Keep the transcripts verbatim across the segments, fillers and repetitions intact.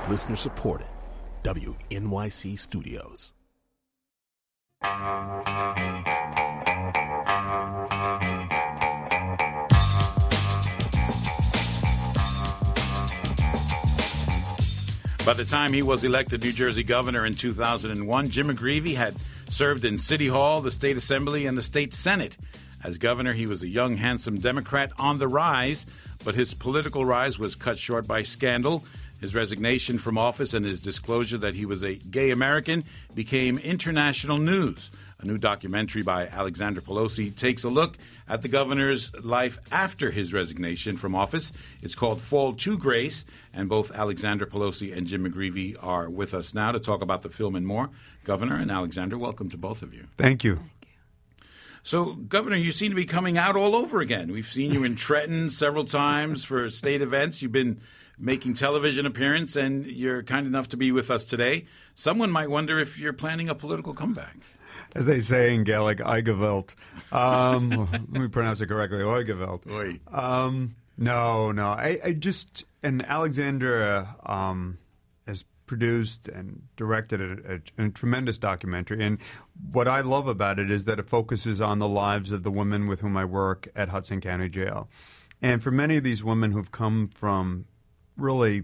Listener supported. W N Y C Studios. By the time he was elected New Jersey governor in two thousand one, Jim McGreevey had served in City Hall, the State Assembly, and the State Senate. As governor, he was a young, handsome Democrat on the rise, but his political rise was cut short by scandal. His resignation from office and his disclosure that he was a gay American became international news. A new documentary by Alexandra Pelosi takes a look at the governor's life after his resignation from office. It's called Fall to Grace, and both Alexandra Pelosi and Jim McGreevey are with us now to talk about the film and more. Governor and Alexandra, welcome to both of you. Thank you. So, Governor, you seem to be coming out all over again. We've seen you in Trenton several times for state events. You've been making television appearance, and you're kind enough to be with us today. Someone might wonder if you're planning a political comeback. As they say in Gaelic, Oigevelt. Um, let me pronounce it correctly, Oigevelt. Oy. Um, no, no. I, I just, and Alexandra um, has produced and directed a, a, a tremendous documentary. And what I love about it is that it focuses on the lives of the women with whom I work at Hudson County Jail. And for many of these women who've come from really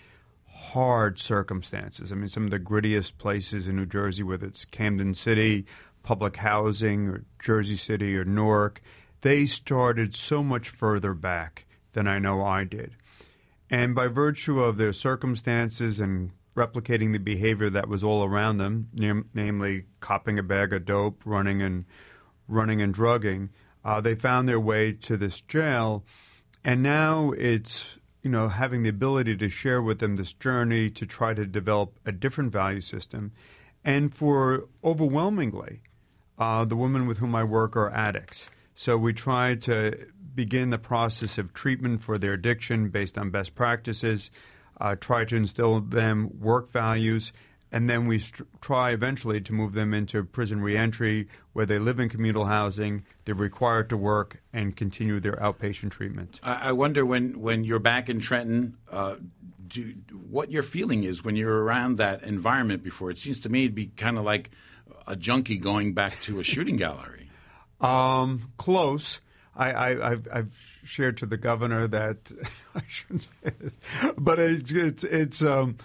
hard circumstances. I mean, some of the grittiest places in New Jersey, whether it's Camden City, public housing, or Jersey City, or Newark, they started so much further back than I know I did. And by virtue of their circumstances and replicating the behavior that was all around them, nam- namely copping a bag of dope, running and running and drugging, uh, they found their way to this jail. And now it's you know, having the ability to share with them this journey to try to develop a different value system. And for overwhelmingly, uh, the women with whom I work are addicts. So we try to begin the process of treatment for their addiction based on best practices, uh, try to instill in them work values, and then we st- try eventually to move them into prison reentry where they live in communal housing, they're required to work, and continue their outpatient treatment. I, I wonder when, when you're back in Trenton, uh, do, what your feeling is when you're around that environment before. It seems to me it'd be kind of like a junkie going back to a shooting gallery. Um, close. I, I, I've, I've shared to the governor that I shouldn't say this, but it's it's it's um,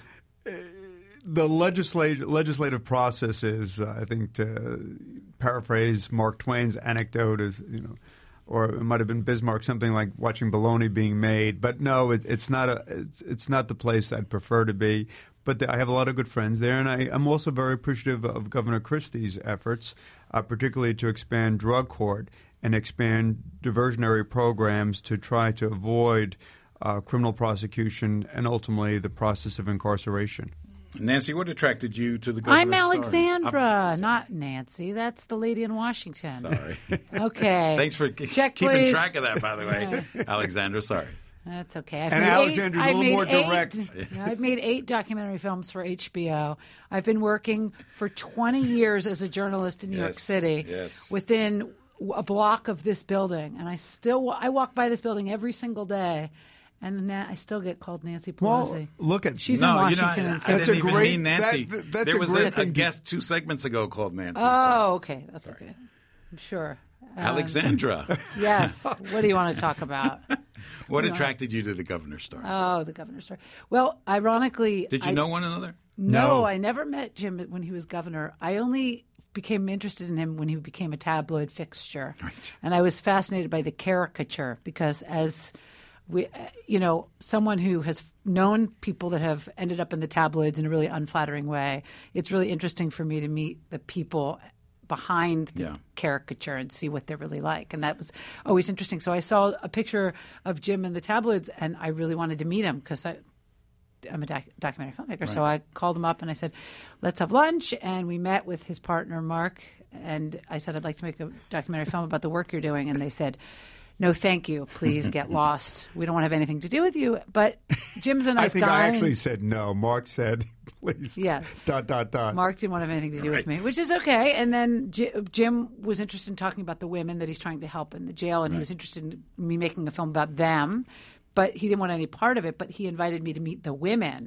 the legislative legislative process is, uh, I think, to paraphrase Mark Twain's anecdote, is you know, or it might have been Bismarck, something like watching bologna being made. But no, it, it's not a it's, it's not the place I'd prefer to be. But the, I have a lot of good friends there, and I, I'm also very appreciative of Governor Christie's efforts, uh, particularly to expand drug court and expand diversionary programs to try to avoid uh, criminal prosecution and ultimately the process of incarceration. Nancy, what attracted you to the governor's I'm Alexandra, story? not Nancy. That's the lady in Washington. Sorry. Okay. Thanks for Check, keeping please. track of that, by the way. Alexandra, sorry. That's okay. I've And made Alexandra's eight, a little I've more made eight- direct. Yeah, I've made eight documentary films for H B O. I've been working for twenty years as a journalist in New Yes, York City yes. within a block of this building. And I still I walk by this building every single day. And na- I still get called Nancy Pelosi. Well, look at She's no, in you know, Washington. I, I and didn't That's a even great- mean Nancy. that- that's there a was great a, a thing. guest two segments ago called Nancy. Oh, okay. That's okay. I'm sure. Um, Alexandra, Yes. What do you want to talk about? what attracted you to the governor's story? Oh, the governor's story. Well, ironically, Did you I, know one another? No, No. I never met Jim when he was governor. I only became interested in him when he became a tabloid fixture. Right. And I was fascinated by the caricature because as we, you know, someone who has known people that have ended up in the tabloids in a really unflattering way, it's really interesting for me to meet the people behind the Yeah. caricature and see what they're really like. And that was always interesting. So I saw a picture of Jim in the tabloids and I really wanted to meet him because I, I'm a doc- documentary filmmaker. So I called him up and I said, let's have lunch. And we met with his partner, Mark. And I said, I'd like to make a documentary film about the work you're doing. And they said, no, thank you. Please get lost. We don't want to have anything to do with you. But Jim's a nice I think guy. I actually said no. Mark said, please. Yeah. Dot, dot, dot. Mark didn't want to have anything to do Right. with me, which is okay. And then J- Jim was interested in talking about the women that he's trying to help in the jail, and he was interested in me making a film about them. But he didn't want any part of it, but he invited me to meet the women.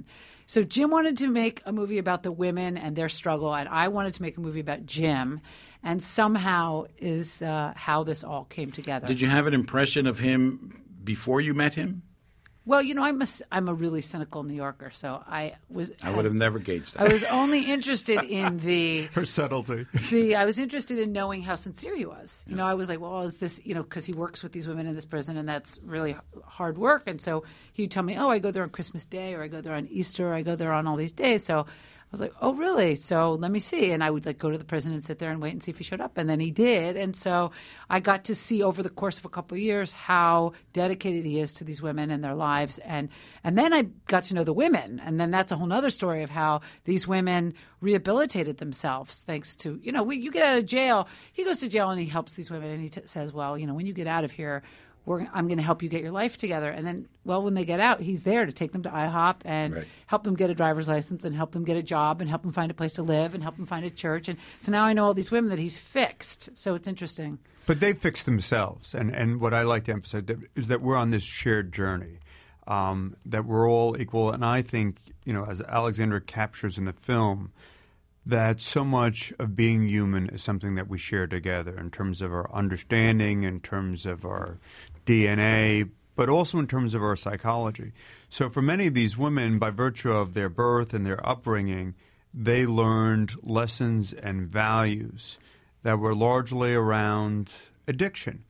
So Jim wanted to make a movie about the women and their struggle, and I wanted to make a movie about Jim. And somehow is uh, how this all came together. Did you have an impression of him before you met him? Well, you know, I'm a, I'm a really cynical New Yorker, so I was. I would have never gauged that. I was only interested in the Her subtlety. the. I was interested in knowing how sincere he was. You know, I was like, well, is this, you know, because he works with these women in this prison, and that's really hard work. And so he'd tell me, oh, I go there on Christmas Day, or I go there on Easter, or I go there on all these days. So I was like, oh, really? So let me see. And I would like go to the prison and sit there and wait and see if he showed up. And then he did. And so I got to see over the course of a couple of years how dedicated he is to these women and their lives. And and then I got to know the women. And then that's a whole other story of how these women rehabilitated themselves thanks to, you know, when you get out of jail, he goes to jail and he helps these women. And he t- says, well, you know, when you get out of here, We're, I'm going to help you get your life together. And then, well, when they get out, he's there to take them to IHOP and right. help them get a driver's license and help them get a job and help them find a place to live and help them find a church. And so now I know all these women that he's fixed. So it's interesting. But they fixed themselves. And, and what I like to emphasize is that we're on this shared journey, um, that we're all equal. And I think, you know, as Alexandra captures in the film, that so much of being human is something that we share together in terms of our understanding, in terms of our D N A, but also in terms of our psychology. So for many of these women, by virtue of their birth and their upbringing, they learned lessons and values that were largely around addiction.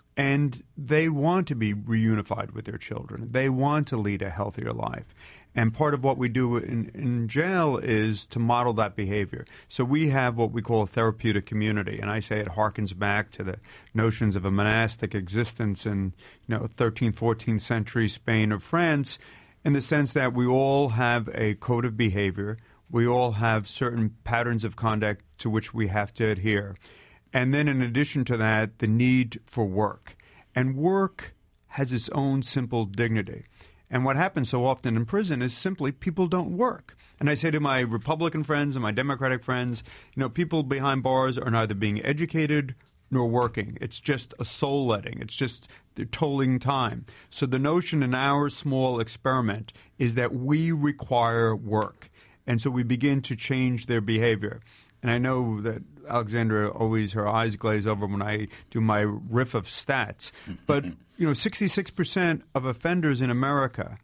And they want to be reunified with their children. They want to lead a healthier life. And part of what we do in, in jail is to model that behavior. So we have what we call a therapeutic community. And I say it harkens back to the notions of a monastic existence in, you know, thirteenth, fourteenth century Spain or France, in the sense that we all have a code of behavior. We all have certain patterns of conduct to which we have to adhere. And then in addition to that, the need for work. And work has its own simple dignity. And what happens so often in prison is simply people don't work. And I say to my Republican friends and my Democratic friends, you know, people behind bars are neither being educated nor working. It's just a soul letting. It's just they're tolling time. So the notion in our small experiment is that we require work. And so we begin to change their behavior. And I know that Alexandra always, her eyes glaze over when I do my riff of stats. But, you know, sixty-six percent of offenders in America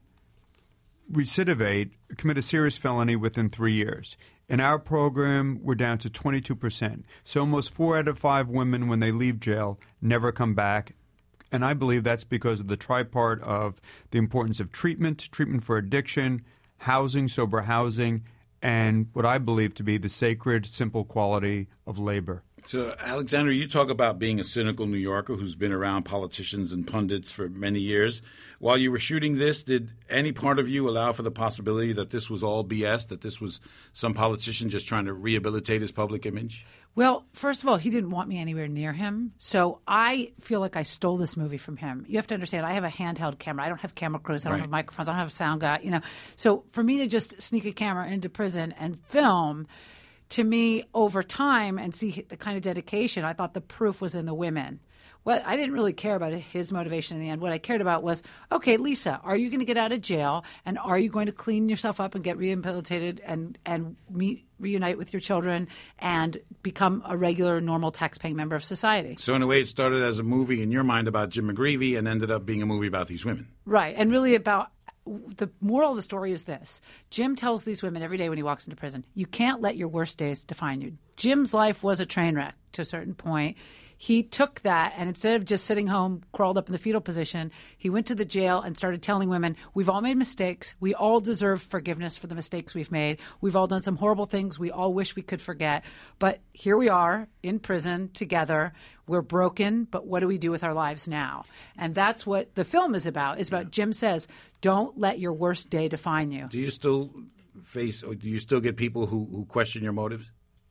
recidivate, commit a serious felony within three years. In our program, we're down to twenty-two percent. So almost four out of five women, when they leave jail, never come back. And I believe that's because of the tripart of the importance of treatment, treatment for addiction, housing, sober housing, and what I believe to be the sacred, simple quality of labor. So, Alexandra, you talk about being a cynical New Yorker who's been around politicians and pundits for many years. While you were shooting this, did any part of you allow for the possibility that this was all B S, that this was some politician just trying to rehabilitate his public image? Well, first of all, he didn't want me anywhere near him. So I feel like I stole this movie from him. You have to understand, I have a handheld camera. I don't have camera crews. I don't Right. have microphones. I don't have a sound guy. You know, so for me to just sneak a camera into prison and film, to me, over time and see the kind of dedication, I thought the proof was in the women. Well, I didn't really care about his motivation in the end. What I cared about was, okay, Lisa, are you going to get out of jail, and are you going to clean yourself up and get rehabilitated and and meet, reunite with your children and become a regular, normal, tax-paying member of society? So in a way, it started as a movie in your mind about Jim McGreevey and ended up being a movie about these women. Right, and really about the moral of the story is this. Jim tells these women every day when he walks into prison, you can't let your worst days define you. Jim's life was a train wreck to a certain point. He took that, and instead of just sitting home, crawled up in the fetal position, he went to the jail and started telling women, we've all made mistakes. We all deserve forgiveness for the mistakes we've made. We've all done some horrible things we all wish we could forget. But here we are in prison together. We're broken, but what do we do with our lives now? And that's what the film is about. It's about, Jim says, don't let your worst day define you. Do you still face, or do you still get people who, who question your motives?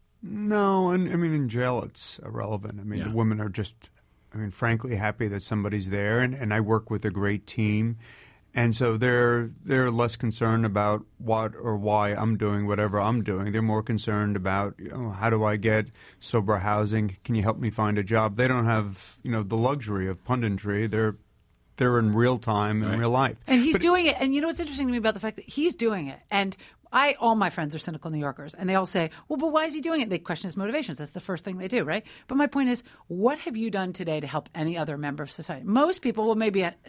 No, and I mean, in jail, it's irrelevant. I mean, Yeah. the women are just, I mean, frankly, happy that somebody's there, and, and I work with a great team. And so they're they're less concerned about what or why I'm doing whatever I'm doing. They're more concerned about, you know, how do I get sober housing? Can you help me find a job? They don't have, you know, the luxury of punditry. They're they're in real time in Right. real life. And he's But- doing it. And you know what's interesting to me about the fact that he's doing it? And I, all my friends are cynical New Yorkers, and they all say, well, but why is he doing it? They question his motivations. That's the first thing they do, right? But my point is, what have you done today to help any other member of society? Most people, well, maybe at,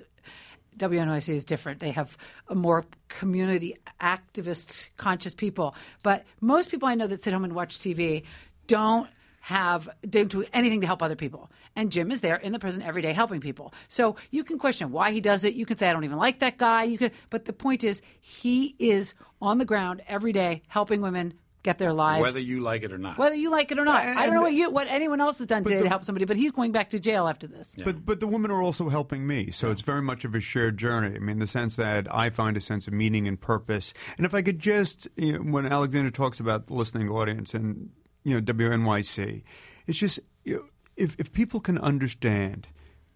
W N Y C is different. They have a more community activist, conscious people. But most people I know that sit home and watch T V don't have don't do anything to help other people. And Jim is there in the prison every day helping people. So you can question why he does it. You can say, I don't even like that guy. You could, but the point is, he is on the ground every day helping women get their lives. Whether you like it or not. Whether you like it or not. And- I don't know and what you what anyone else has done today the- to help somebody, but he's going back to jail after this. But but the women are also helping me, so it's very much of a shared journey. I mean, in the sense that I find a sense of meaning and purpose. And if I could just, you know, when Alexander talks about the listening audience and you know W N Y C, it's just you know, if if people can understand,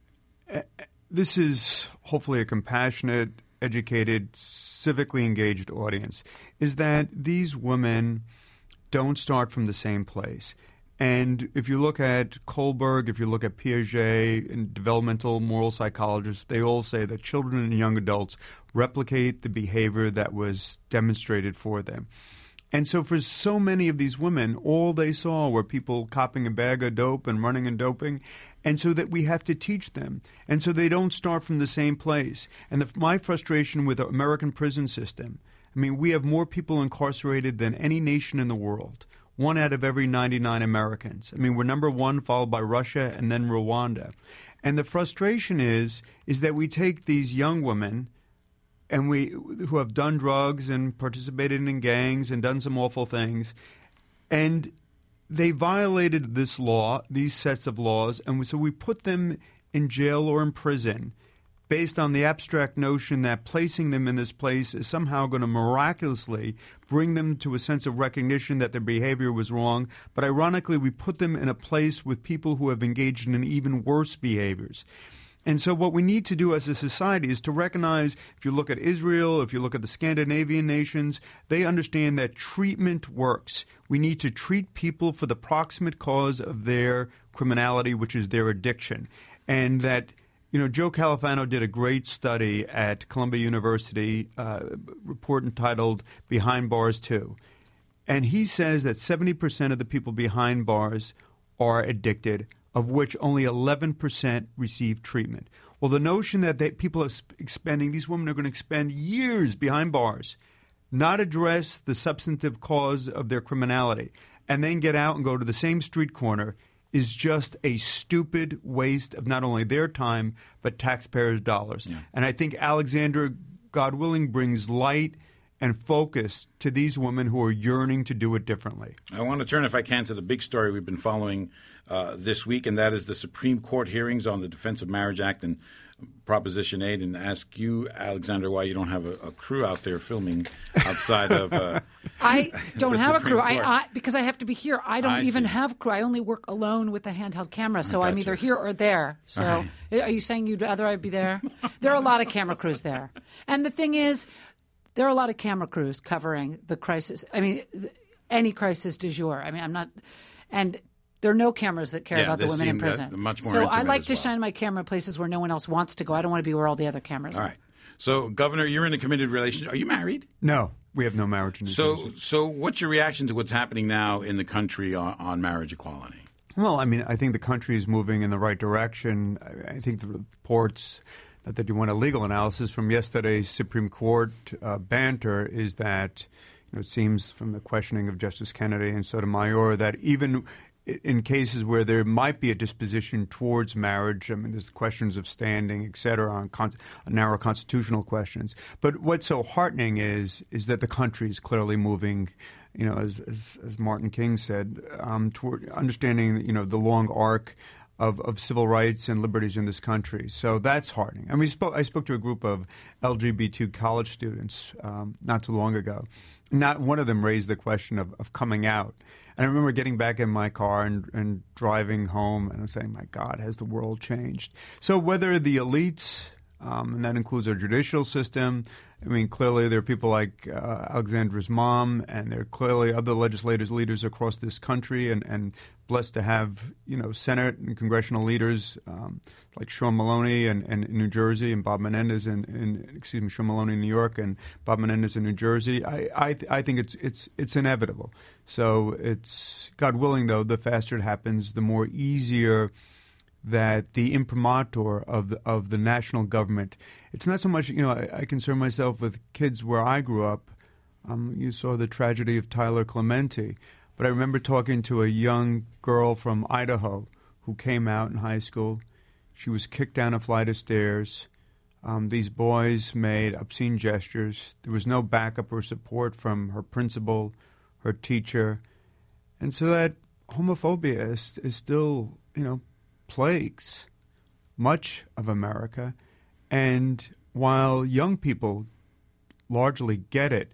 uh, this is hopefully a compassionate, educated, civically engaged audience. Is that these women don't start from the same place. And if you look at Kohlberg, if you look at Piaget and developmental moral psychologists, they all say that children and young adults replicate the behavior that was demonstrated for them. And so for so many of these women, all they saw were people copying a bag of dope and running and doping. And so that we have to teach them. And so they don't start from the same place. And the, my frustration with the American prison system, I mean, we have more people incarcerated than any nation in the world. One out of every ninety-nine Americans. I mean, we're number one, followed by Russia and then Rwanda. And the frustration is, is that we take these young women and we who have done drugs and participated in gangs and done some awful things, and they violated this law, these sets of laws, and so we put them in jail or in prison based on the abstract notion that placing them in this place is somehow going to miraculously bring them to a sense of recognition that their behavior was wrong. But ironically, we put them in a place with people who have engaged in even worse behaviors. And so what we need to do as a society is to recognize, if you look at Israel, if you look at the Scandinavian nations, they understand that treatment works. We need to treat people for the proximate cause of their criminality, which is their addiction. And that, you know, Joe Califano did a great study at Columbia University, uh, report entitled Behind Bars two. And he says that seventy percent of the people behind bars are addicted, of which only eleven percent receive treatment. Well, the notion that they, people are expending, these women are going to expend years behind bars, not address the substantive cause of their criminality, and then get out and go to the same street corner is just a stupid waste of not only their time, but taxpayers' dollars. Yeah. And I think Alexander, God willing, brings light and focus to these women who are yearning to do it differently. I want to turn, if I can, to the big story we've been following uh, this week, and that is the Supreme Court hearings on the Defense of Marriage Act and Proposition eight, and ask you, Alexander, why you don't have a, a crew out there filming outside of uh, I don't the have a Supreme crew. Court. I, I because I have to be here. I don't I even see. have crew. I only work alone with a handheld camera, so I'm gotcha. either here or there. So Right. are you saying you'd rather I be there? There are a lot of camera crews there, and the thing is, there are a lot of camera crews covering the crisis. I mean, th- any crisis du jour. I mean, I'm not, and there are no cameras that care Yeah, about the they women in seem that- prison. much more so I intimate like as to well. shine my camera in places where no one else wants to go. I don't want to be where all the other cameras All are. right. So, Governor, you're in a committed relationship. Are you married? No, we have no marriage in New So, Jersey. so what's your reaction to what's happening now in the country on, on marriage equality? Well, I mean, I think the country is moving in the right direction. I, I think the reports, not that you want a legal analysis, from yesterday's Supreme Court uh, banter is that, you know, it seems from the questioning of Justice Kennedy and Sotomayor that even in cases where there might be a disposition towards marriage, I mean, there's questions of standing, et cetera, on, con- on narrow constitutional questions. But what's so heartening is is that the country is clearly moving, you know, as as, as Martin King said, um, toward understanding, you know, the long arc of, of civil rights and liberties in this country. So that's heartening. And we spoke. I spoke to a group of L G B T college students um, not too long ago. Not one of them raised the question of, of coming out. And I remember getting back in my car and, and driving home and saying, my God, has the world changed? So whether the elites um, and that includes our judicial system. I mean, clearly there are people like uh, Alexandra's mom, and there are clearly other legislators, leaders across this country, and, and blessed to have, you know, Senate and congressional leaders um, like Sean Maloney and, and in New Jersey, and Bob Menendez in, in excuse me, Sean Maloney in New York, and Bob Menendez in New Jersey. I I, th- I think it's it's it's inevitable. So it's, God willing, though, the faster it happens, the more easier that the imprimatur of the, of the national government. It's not so much, you know, I, I concern myself with kids where I grew up. Um, you saw the tragedy of Tyler Clementi. But I remember talking to a young girl from Idaho who came out in high school. She was kicked down a flight of stairs. Um, these boys made obscene gestures. There was no backup or support from her principal, her teacher. And so that homophobia is, is still, you know, plagues much of America. And while young people largely get it,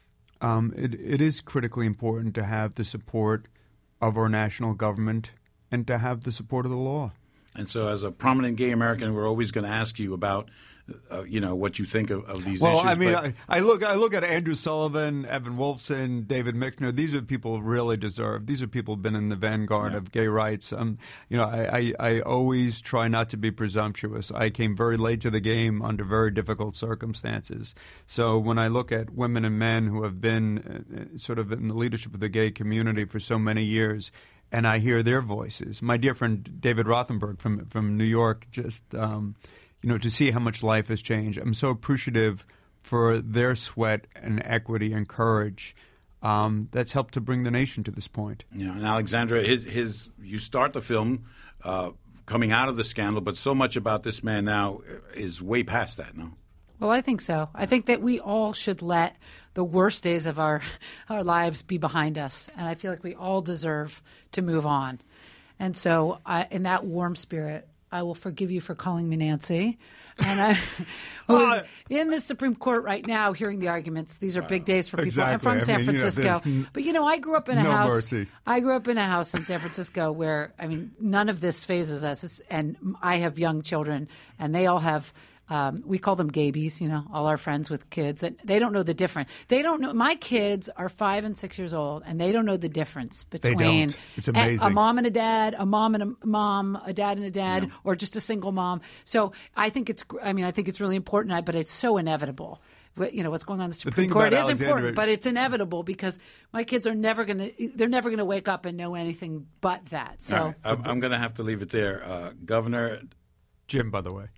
um, it, it is critically important to have the support of our national government and to have the support of the law. And so as a prominent gay American, we're always going to ask you about Uh, you know, what you think of, of these well, issues. Well, I mean, but... I, I look I look at Andrew Sullivan, Evan Wolfson, David Mixner. These are people who really deserve. These are people who've been in the vanguard yeah. of gay rights. Um, you know, I, I, I always try not to be presumptuous. I came very late to the game under very difficult circumstances. So when I look at women and men who have been uh, sort of in the leadership of the gay community for so many years, and I hear their voices. My dear friend David Rothenberg from from New York just. Um, You know, to see how much life has changed. I'm so appreciative for their sweat and equity and courage um, that's helped to bring the nation to this point. Yeah, and Alexandra, his, his you start the film uh, coming out of the scandal, but so much about this man now is way past that, no? Well, I think so. I think that we all should let the worst days of our our lives be behind us, and I feel like we all deserve to move on. And so, I, in that warm spirit, I will forgive you for calling me Nancy. And I was in the Supreme Court right now hearing the arguments. These are big days for people. Exactly. I'm from I San mean, you know, Francisco. n- but, you know, I grew up in a no house. mercy. I grew up in a house in San Francisco where, I mean, none of this phases us. And I have young children, and they all have Um, we call them gabies, you know, all our friends with kids. That they don't know the difference. They don't know. My kids are five and six years old, and they don't know the difference between They don't. It's amazing. A, a mom and a dad, a mom and a mom, a dad and a dad, Yeah. or just a single mom. So I think it's. I mean, I think it's really important, but it's so inevitable. What- You know what's going on in the Supreme thing Court about is Alexandra important, is- but it's inevitable because my kids are never going to. They're never going to wake up and know anything but that. So All right, I'm, I'm going to have to leave it there. Uh, Governor Jim, by the way.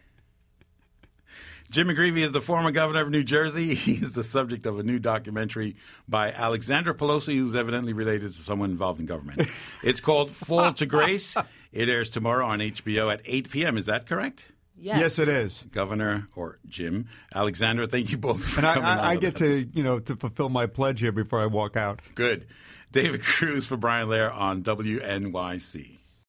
Jim McGreevey is the former governor of New Jersey. He's the subject of a new documentary by Alexandra Pelosi, who's evidently related to someone involved in government. It's called Fall to Grace. It airs tomorrow on H B O at eight p.m. Is that correct? yes, Yes, it is. Governor or Jim. Alexandra, thank you both for And I, coming on I, I with get us. to, you know, to fulfill my pledge here before I walk out. Good. David Cruz for Brian Lair on W N Y C.